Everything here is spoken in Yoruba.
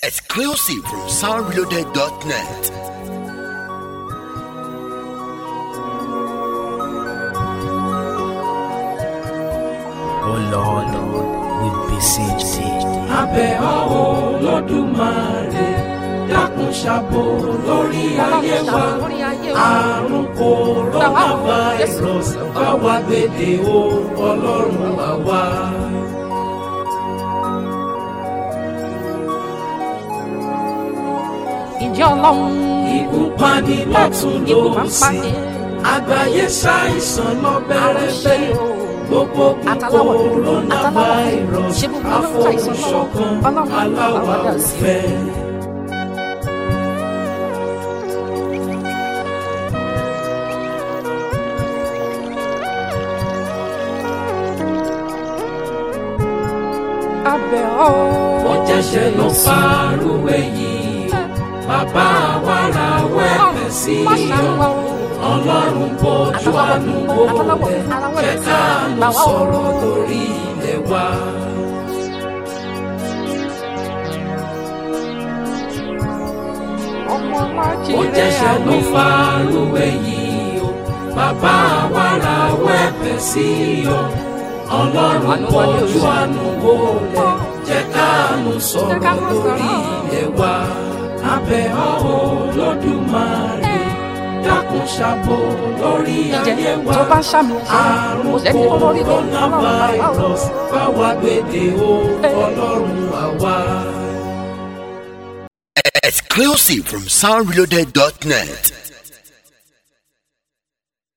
Exclusive from soundreloaded.net. Oh Lord, we beseech thee. Abẹ́ ọ̀hún Olódùmarè dákun ṣàbò lórí ayé wa. Àrùn coronavirus bá wa gbèdé o Ọlọ́run àwa. Ìjọ Ọlọ́run Ikú pani lọ́tún lósì. Àgbáyé ṣàìsàn lọ bẹ̀rẹ̀ gbogbo coronavirus àfọwọ́sọ̀kan aláwa fẹ́. abẹ́ ọ́. Wọ́n jẹ́ṣẹ́ ló fàrúwé yìí, bàbá wa ra wẹ́pẹ̀ sí ọ. Ọlọ́run bójú àánú wò lẹ̀, jẹ́ káàánú sọ̀rọ̀ lórí ilẹ̀ wa. Wọ́n jẹ́ṣẹ́ ló fàrúwé yìí o, bàbá wa ra wẹ́pẹ̀ sí ọ. Ọlọ́run bójú àánú wò lẹ̀, jẹ́ káàánú sọ̀rọ̀ lórí ilẹ̀ wa. Abẹ́ ọ̀hún Olódùmarè dákun ṣàbò lórí ayé wa. Àrùn coronavirus bá wa gbèdé o Ọlọ́run àwa. Exclusive from soundreloaded.net.